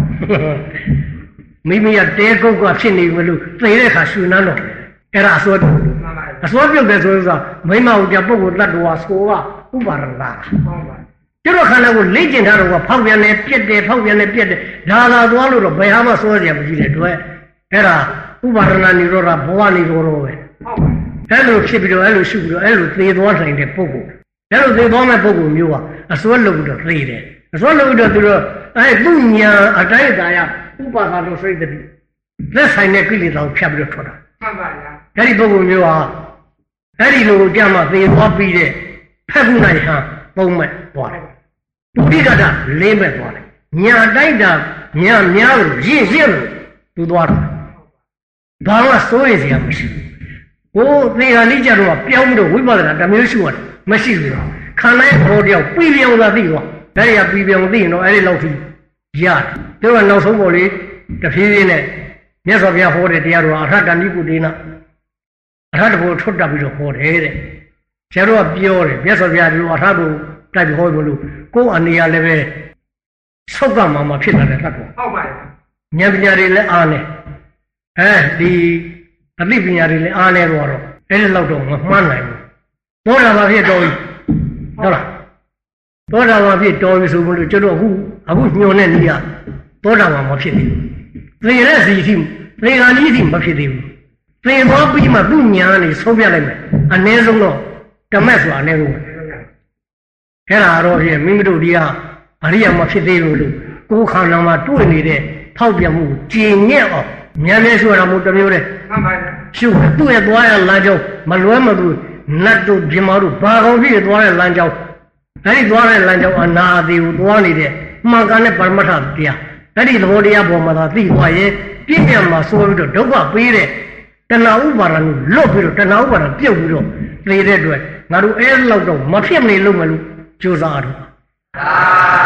မိမိကတဲကုတ်ကဖြစ်နေမလို့သိတဲ့အခါရှူနှမ်းတော့အဲ့ဒါအစွဲပြုတ်အစွဲပြုတ်တယ်ဆိုတော့မိမဟုတ်ကြပုဂ္ဂိုလ်တ attva ဆိုကဥပါဒနာကျတော့ခန္ဓာကိုလေ့ကျင့်ထားတော့ကဖောက်ပြန်တယ်ပြက်တယ်ဖောက်ပြန်တယ်ပြက်တယ်ဒါသာသွားလို့တော့ဘယ်ဟာမှစွဲကြမရှိတဲ့တွေ့အဲ့ဒါဥပါဒနာនិရောဓဘဝនិရောဓပဲအဲ့လိုဖြစ်ပြီးတော့အဲ့လိုရှုပြီးတော့အဲ့လိုသေသွားနိုင်တဲ့ပုဂ္ဂိုလ်အဲ့လိုသေသွားမဲ့ပုဂ္ဂိုလ်မျိုးကအစွဲလုပ်ပြီးတော့သေတယ်အစွဲလုပ်ပြီးတော့သူတော့အဲ့သူညာအတိုင်းအတာရဥပါဒတော်စိတ်တည်းလက်ဆိုင်တဲ့ကိလေသာကိုဖြတ်ပြီးတော့ထွက်တာမှန်ပါဗျာအဲ့ဒီပုဂ္ဂိုလ်မျိုးဟာအဲ့ဒီလိုကြမှာသေသွားပြီးတဲ့ဖက်ခုနိုင်ဟာပုံမဲ့သွားတယ်ဒုတိယတာလေးမဲ့သွားတယ်ညာတိုက်တာညာများလို့ရင့်ရင့်လို့သူသွားတာဘာမှစိုးရိမ်စရာမရှိဘူးဟိုသေဟာလိကြတော့ပြောင်းပြီးတော့ဝိပဿနာတစ်မျိုးရှိရတယ်မရှိဘူးခန္ဓာရဲ့ဘောတရားပြီးပြောင်းလာသိသွားဒါရပြီးပြောင်းသိရင်တော့အဲ့ဒီလောက်ထိရတယ်သူကနောက်ဆုံးပေါ်လေးတဖြည်းဖြည်းနဲ့မြတ်စွာဘုရားဟောတဲ့တရားတော်အထတဏိကုတေနအထတဘောထွတ်တက်ပြီးတော့ဟောတယ်တဲ့ဆရာတော်ကပြောတယ်မြတ်စွာဘုရားဒီလိုအထကိုတိုက်ပြီးဟောမလို့ကိုယ်အနေရလည်းပဲဆောက်ကမှမှဖြစ်လာတဲ့တတ်တော်ဟုတ်ပါရဲ့ဉာဏ်ပညာတွေလည်းအားနေအဲဒီအသိပညာတွေလည်းအားနေတော့တော့အဲ့ဒီလောက်တော့မမှန်းနိုင်ဘူးသောတာပန်ဖြစ်တော်ပြီဟုတ်လားသောတာပန်ဖြစ်တော်ပြီဆိုလို့ကျွန်တော်အခုအခုညွန်တဲ့နေရသောတာပန်မဖြစ်သေးဘူးသေတဲ့စီရှိသေကံကြီးစီမဖြစ်သေးဘူးသေဘောပြီးမှသူ့ညာနေဆုံးပြလိုက်မယ်အနည်းဆုံးတော့ဓမ္မဆိုတာအနည်းဆုံးအဲ့ဒါတော့ဖြင့်မိမိတို့ဒီကအရိယာမဖြစ်သေးဘူးလို့ကိုယ်ခန္ဓာမှာတွေ့နေတဲ့ဖောက်ပြန်မှုကျင်ညက်အောင်ဉာဏ်နဲ့ရှုရတာမို့တစ်မျိုးတည်းမှန်ပါဗျာရှုသူ့ရဲ့သွားရလမ်းကြောင်းမလွဲမသွေနတ်တို့ပြမတို့ဘာကောင်ဖြစ်သွားတဲ့လမ်းကြောင်းအဲ့ဒီသွားတဲ့လမ်းကြောင်းအနာအသေးကိုသွားနေတဲ့မှန်ကန်တဲ့ပရမတ္ထတရားအဲ့ဒီသဘောတရားပေါ်မှာသာသိသွားရင်ပြည့်ပြတ်မှာဆိုပြီးတော့ဒုက္ခပေးတဲ့တဏှာဥပါဒဏ်ကိုလွတ်ပြီးတော့တဏှာဥပါဒဏ်ပြုတ်ပြီးတော့သိတဲ့အတွက်ငါတို့အဲ့လောက်တော့မဖြစ်မနေလို့မလို့ကြိုးစားရတော့